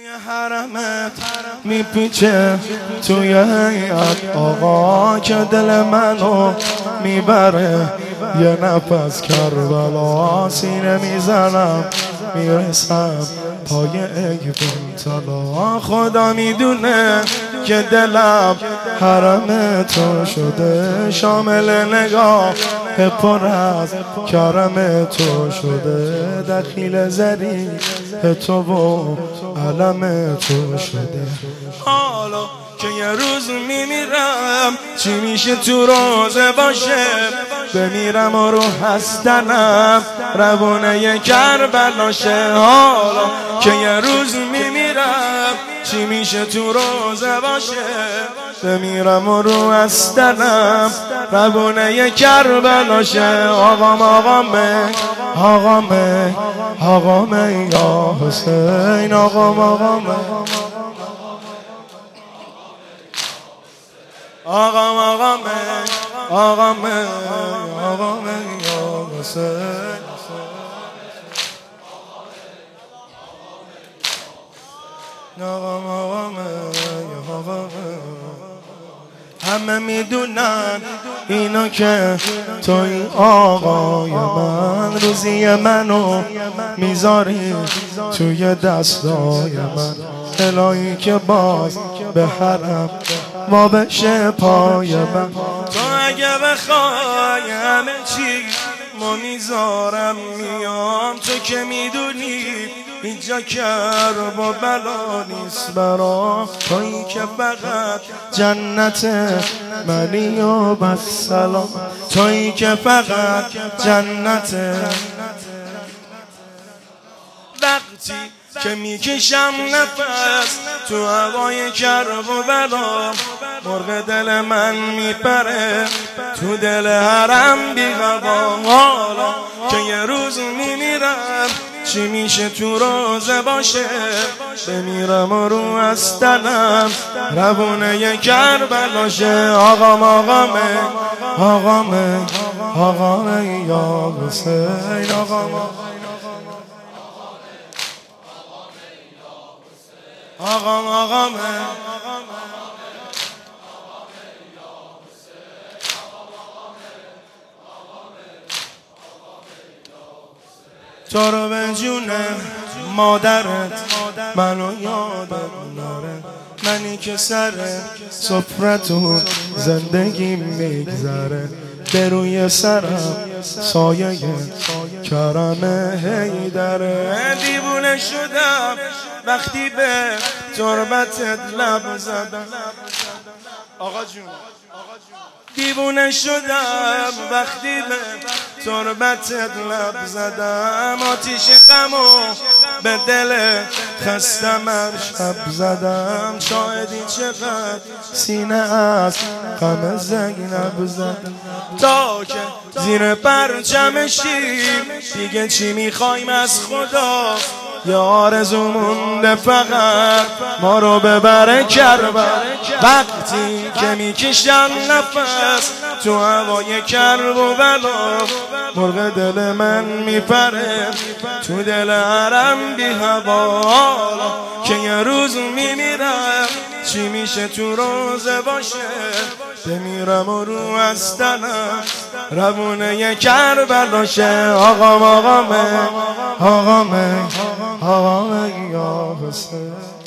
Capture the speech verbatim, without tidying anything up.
حرمت میپیچه توی هیئت آقا که دل منو میبره یه نفس کربلا سینه میزنم میرسم پای ایوان طلا خدا میدونه که دلم حرم تو شده شامل نگاه پر از کرم تو شده دخیل زری تو و علم تو شده حالا که یه روز میمیرم چی میشه تو روزه باشه بمیرم و رو هستنم روانه کربلاشه حالا که یه روز میمیرم چی میشه تو روزه باشه بمیرم و رو هستنم روانه کربلاشه آقام آقامه آقامه آقامه یا حسین آقام آقامه آقام آقامه آقامه آقامه یا حسین آقام آقامه آقامه همه میدونن اینا که توی آقای من روزی منو میذاری توی دستای من الهی که باز به حرم ما بشه پای من تو اگه بخوای همه چی ما میذارم میام تو که میدونی اینجا کرب و بلا نیست برام تویی که فقط جنت منی و بس سلام تویی که فقط جنت وقتی که میکشم نفس تو هوای کرب و بلا مرغ دل من میپره تو دل حرم بی غبا حالا که یه روز میمیرم چی میشه تو روزه باشه بمیرم و رو هستنم روونه کربلاشه آقام آقامه آقامه آقامه یا حسین آقام آقام آقامه تو رو به جون مادرت منو یادم نره منی که سر سفرتون زندگی میگذره به روی سرم سایه کرم هیدره دیوونه شدم وقتی به تربتت لب زدم آقا جون دیوونه شدم وقتی به تربتت لب زدم آتیش غمو به دل خستم شب زدم شاهدی چقدر سینه از غم زینب زدم تا که زیر پرچمشی دیگه چی میخوایم از خدا یه آرزو مونده فقط ما رو ببره کربلا وقتی که میکشم نفس تو هوای کرب و بلا مرغ دل من میپره تو دل حرم بی هوا حالا که یه روز میمیرم چی میشه تو روزه باشه بمیرم و رو هستنم روونه کربلاشه آقام آقامه آقامه آقامه یا حسین